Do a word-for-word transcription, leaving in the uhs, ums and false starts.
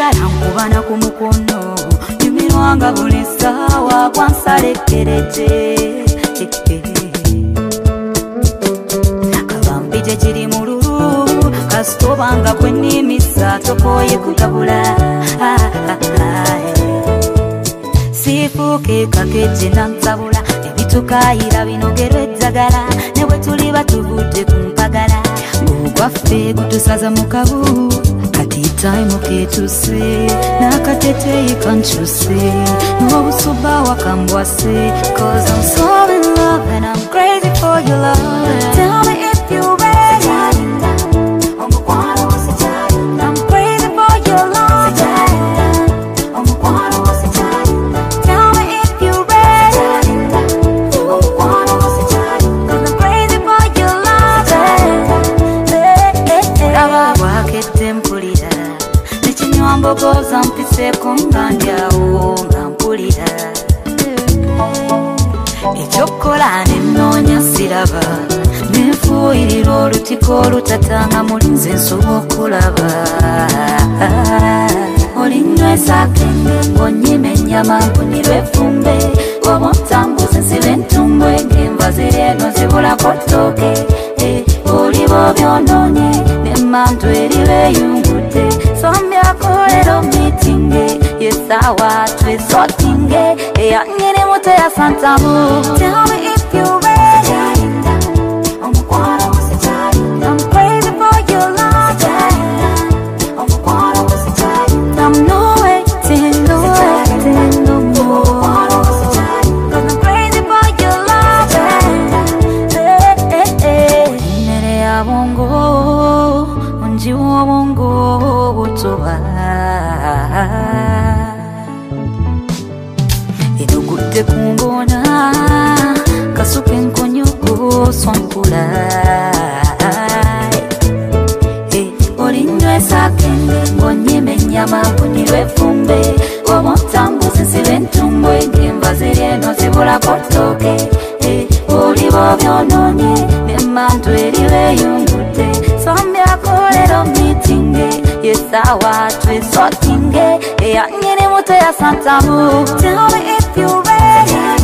sigala nkubana ku mukono nyumirwanga buli ssaawa kwansalekereje kabambije kiri mu lulu kasitobanga kwenimisa tokoye kugabula sifuuke kakeje nansabula ebitukayira binogerwa eddagala ne bwe tuli batuvudde ku mpagala ng'ogwaffe gutusaza mu kabu kati time ketuse nakateteyi kankyuse n'obusuba wakambwase cause I'm so in love and I'm crazy for your love. Tell me if you're ready. I'm crazy for your love. Tell me if you're ready. Cause I'm crazy for your love. Lava wakete mpulira nekinywa mbogoza mpiseko nga ndyawo nga mpulira ekyokukola nenoonya siraba nenfuuyirira olutiko olutatanga mulinze nsoba okulaba olinywesa akenge ng'onnyima ennyama mpunirwa effumbe oba ontambuza nsiba entumbwe ng'enva ziri eno zibulako ttooke oliba obyonoonye n'emmantu eriba eyungudde sombyako meetinge yesawa twesotinge eyanyini muto yasantamu. Tell me if you're ready. I'm crazy for your love. I'm no waiting, no waiting no more. Cause I'm crazy for your love. Nere ya bongo onjiwa bongo butoba enugudde kungona kasuke nkonyoko swankula olinywesa akenge ng'onnyima ennyama mpunirwa effumbe oba ontambuza nsiba entumbwe ng'enva ziri eno zibulako ttooke oliba obyonoonye n'emmantu eriba eyungudde sombyako leero meetinge yesawa twesotinge eyanyini muto yasantamu. Tell me if you're ready.